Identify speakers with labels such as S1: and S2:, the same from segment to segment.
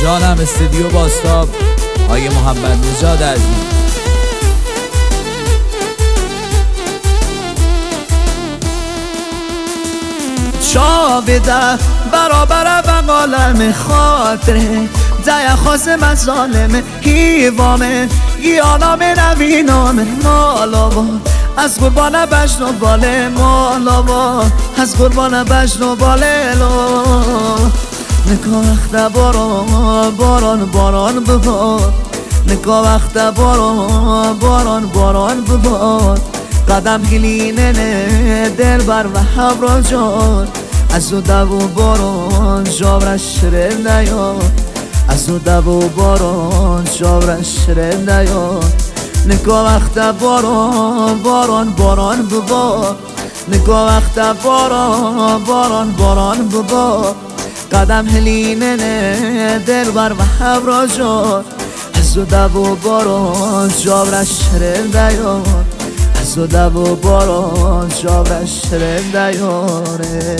S1: جانم استودیو باستاب آقای محمد نژاد عزیز.
S2: شابده برابر و عالم خاطره ده خواستم از ظالم هیوامه گیانام نوینامه مالاوا از قربان بجن و باله مالاوا از قربان بجن و باله نکا وقت باران باران ببار نکا وقت باران ببار قدم گلینه دل بر و حبرا جان از او دو باران جاورش نیاد از او دو باران جاورش نیاد نکا وقت باران ببار نکا وقت باران ببار قدم هلینه دل بر و حبرا جان از او دو باران جاورش نیاد از او دو باران جاورش نیاره.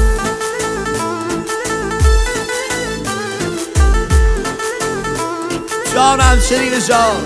S1: جانم شیرین جان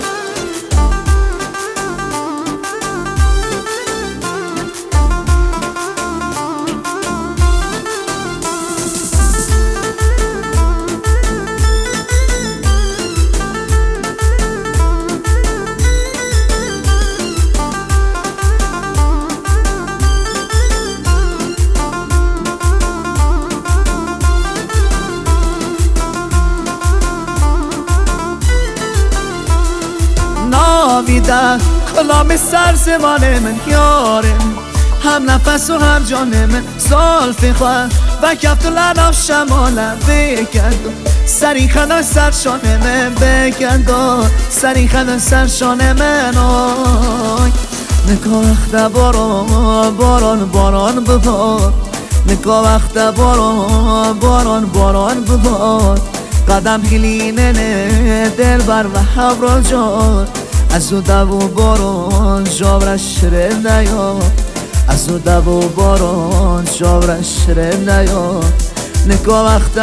S2: نامیده کلام سر زمان من یارم هم نفس و هم جان من زلف خواه و کفت و لناف شمالم بکند سری خنده سر شان من بکند سری خنده سر شان من نکا وقت باران ببار نکا وقت باران ببار قدم گلینه دل بر و حبرا جان از او دو باران جاورش نیاد از او دو باران جاورش نیاد نکا وقت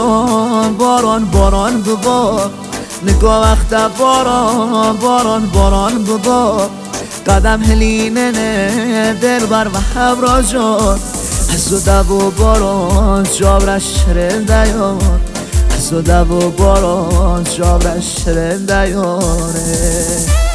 S2: باران ببار نکا وقت باران ببار قدم هلینه دل بر و حبرا جان از او دو باران جاورش نیاد از او دو باران جاورش نیاره.